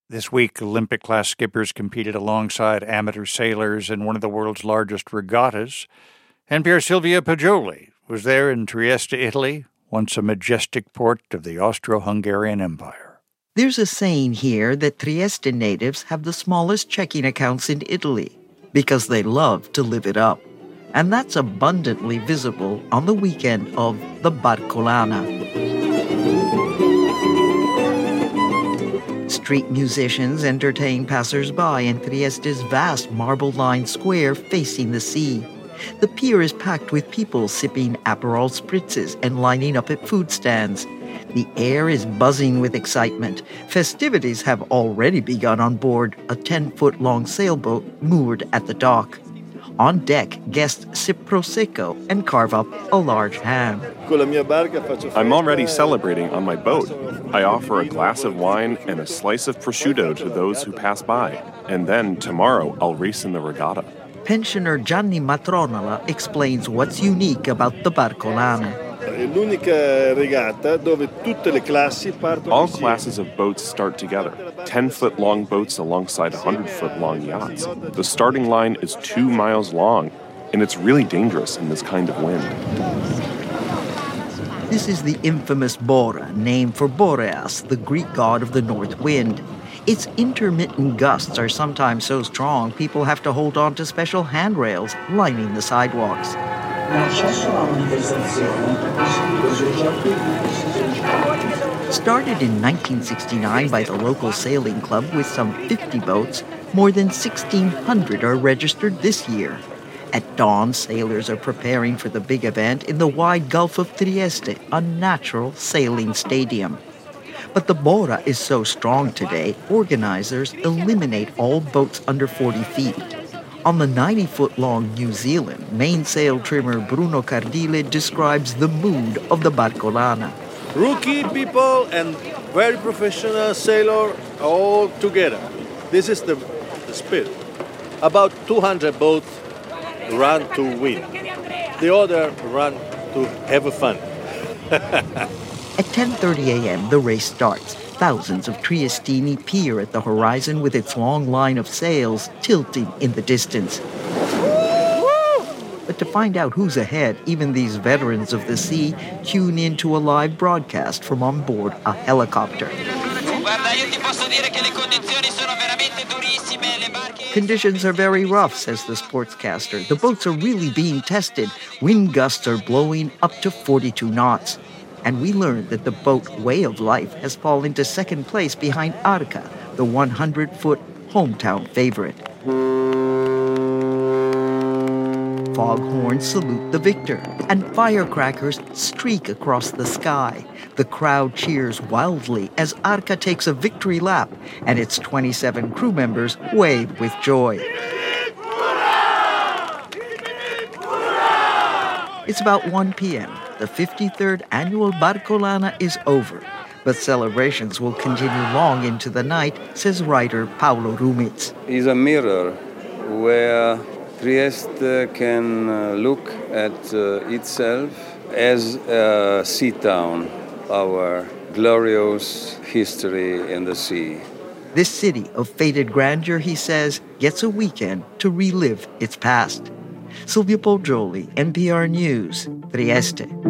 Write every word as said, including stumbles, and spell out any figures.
This week, Olympic-class skippers competed alongside amateur sailors in one of the world's largest regattas. N P R's Silvia Poggioli was there in Trieste, Italy, once a majestic port of the Austro-Hungarian Empire. There's a saying here that Trieste natives have the smallest checking accounts in Italy because they love to live it up. And that's abundantly visible on the weekend of the Barcolana. Street musicians entertain passers-by in Trieste's vast marble-lined square facing the sea. The pier is packed with people sipping Aperol spritzes and lining up at food stands. The air is buzzing with excitement. Festivities have already begun on board a ten-foot-long sailboat moored at the dock. On deck, guests sip Prosecco and carve up a large ham. I'm already celebrating on my boat. I offer a glass of wine and a slice of prosciutto to those who pass by. And then, tomorrow, I'll race in the regatta. Pensioner Gianni Matronola explains what's unique about the Barcolana. All classes of boats start together. ten-foot-long boats alongside one hundred-foot-long yachts. The starting line is two miles long, and it's really dangerous in this kind of wind. This is the infamous Bora, named for Boreas, the Greek god of the north wind. Its intermittent gusts are sometimes so strong people have to hold on to special handrails lining the sidewalks. Started in nineteen sixty-nine by the local sailing club with some fifty boats, more than sixteen hundred are registered this year. At dawn, sailors are preparing for the big event in the wide Gulf of Trieste, a natural sailing stadium. But the Bora is so strong today, organizers eliminate all boats under forty feet. On the ninety-foot-long New Zealand, mainsail trimmer Bruno Cardile describes the mood of the Barcolana. Rookie people and very professional sailor all together. This is the, the spirit. About two hundred boats run to win. The other run to have fun. At ten thirty a.m., the race starts. Thousands of Triestini peer at the horizon with its long line of sails tilting in the distance. But to find out who's ahead, even these veterans of the sea tune into a live broadcast from on board a helicopter. Conditions are very rough, says the sportscaster. The boats are really being tested. Wind gusts are blowing up to forty-two knots. And we learned that the boat Way of Life has fallen to second place behind Arca, the one hundred-foot hometown favorite. Foghorns salute the victor, and firecrackers streak across the sky. The crowd cheers wildly as Arca takes a victory lap, and its twenty-seven crew members wave with joy. It's about one p.m. The fifty-third annual Barcolana is over, but celebrations will continue long into the night, says writer Paolo Rumitz. It's a mirror where Trieste can uh, look at uh, itself as a sea town, our glorious history in the sea. This city of faded grandeur, he says, gets a weekend to relive its past. Silvia Poggioli, N P R News, Trieste.